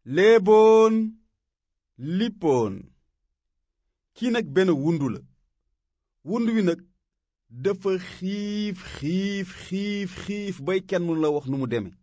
léeboon lippoon. kii nag benn wundu la. wundu wi nag dafa xiif bay kenn mënu la wax nu mu demee.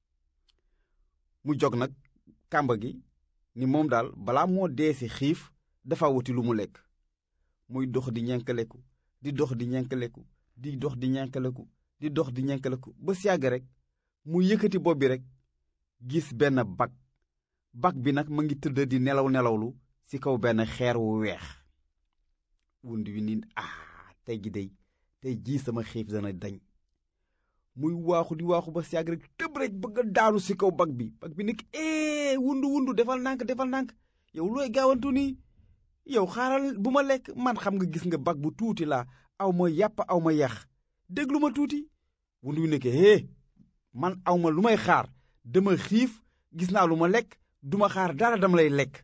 mu jog nag kàmba gi ni moom daal balaa moo dee si xiif dafa wuti lu mu lekk. muy dox di ñenkaleku di dox di ñenkaleku di dox di ñenkaleku di dox di ñenkaleku ba si yàgg rek mu yëkkati bopp bi rek gis benn bag bi nag ma ngi tëdd di nelawlu ci kaw benn xeer wu weex. wund wi ni tey jii sama xiif dana dañ. muy waaxu di waaxu ba si yàgg rek tëb rek bëgg a daanu ci kaw bag bi nekk wundu defal nànk yow looy gaawantu nii yow xaaral bu ma lekk man xam nga gis nga bag bu tuuti laa aw ma yàpp aw ma yax déglu ma tuuti. wundu wi nekk man aw ma lu may xaar dama xiif gis naa lu ma lekk duma xaar dara dama lay lekk.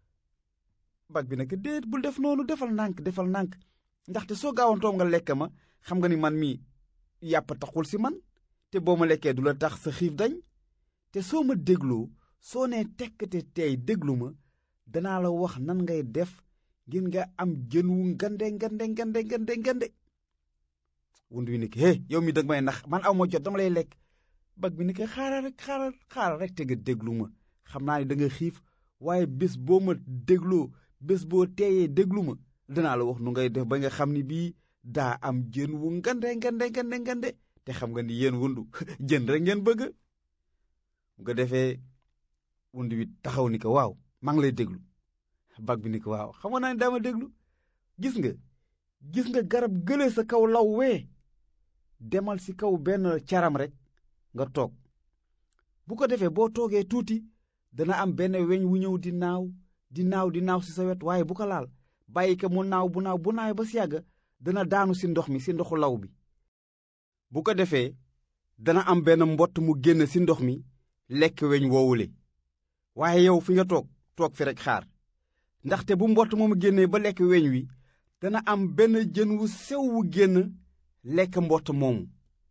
bag bi nag déet bul def noonu defal nànk ndaxte soo gaawantoom nga lekk ma xam nga ni man mii yàpp taxul si man te boo ma lekkee du la tax sa xiif dañ te soo ma dégloo soo nee tekk te tey déglu ma danaa la wax nan ngay def ngir nga am jën wu ngande. wund wi nekk yow mi dëgg may nax man aw ma jot dama lay lekk. bag bi nekk xaaral rek te nga déglu ma xam naa ni da nga xiif waaye bés boo ma dégloo bés boo teeyee déglu ma danaa la wax nu ngay def ba nga xam ni bii daa am jën wu ngande te xam nga ni yéen wundu jën rek ngeen bëgg. bu ko defee wund wi taxaw ni ko waaw maa ngi lay déglu. bag bi ni ko waaw xam nga naa ni daa ma déglu. gis nga garab gële sa kaw law wee demal ci kaw benn caram rek nga toog. bu ko defee boo toogee tuuti dana am benn weñ wu ñëw di naaw ci sa wet waaye bu ko laal bàyyi ko mu naaw bu naaw ba si yàgg dana daanu ci ndox mi ci ndoxu law bi. bu ko defee dana am benn mbott mu génn ci ndox mi lekk weñ woowule waaye yow fi nga toog fi rek xaar ndaxte bu mbott moomu génnee ba lekk weñ wi dana am benn jën wu sew wu génn lekk mbott moomu.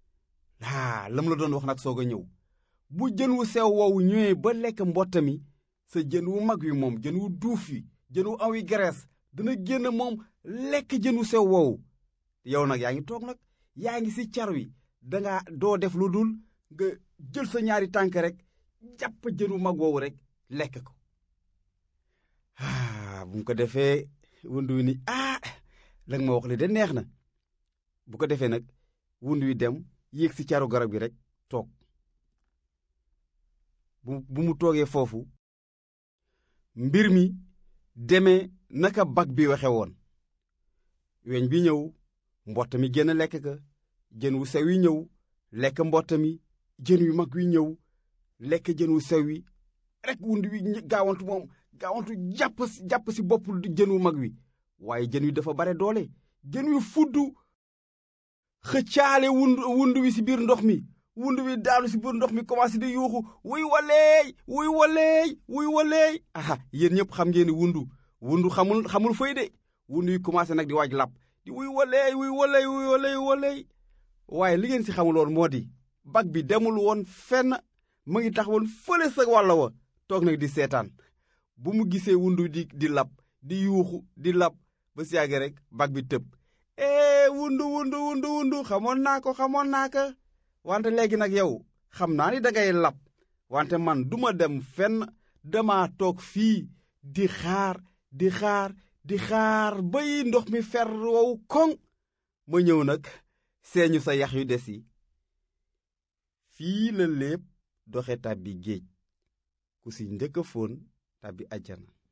lam la doon wax nag soog a ñëw bu jën wu sew woowu ñëwee ba lekk mbott mi sa jën wu mag wi moom jën wu duuf wi jën wu am wi graisse dana génn moom lekk jën wu sew woowu. yow nag yaa ngi toog nag yaa ngi ci car wi doo def lu dul nga jël sa ñaari tànk rek jàpp jën wu mag woowu rek lekk ko. bu mu ko defee wundu wi ni la nga ma wax li de neex na. bu ko defee nag wundu wi dem yéeg ci caru garab gi rek toog. bu mu toogee foofu mbir mi demee naka bag bi waxe woon. weñ bi ñëw mbott mi génn lekk ka jën wu sew wi ñëw lekk mbott mi jën wi mag wi ñëw lekk jën wu sew wi rek wund wi gaawantu jàpp ci bopp jën wu mag wi waaye jën wi dafa bare doole jën wi fuddu xëccaale wund wi ci biir ndox mi. wund wi daanu ci biir ndox mi commencé di yuuxu wuy waleey yéen ñëpp xam ngeen ni wundu xamul fay de. wund wi commencé nag di waaj làpp di wuy waleey waaye li ngeen ci xamuloon moo di bag bi demul woon fenn mu ngi tax woon fële sa wàlla wa toog nag di seetaan. bu mu gisee wundu di làpp di yuuxu di làpp ba si yàgg rek bag bi tëb wundu xamoon naa ko wante léegi nag yow xam naa ni dangay làpp wante man duma dem fenn dama toog fii di xaar bay ndox mi fer wow koŋ ma ñëw nag seeñu sa yax yu des yi. fii la léeb doxe tàbbi géej ku ci njëkk a fóon tàbbi àjjana.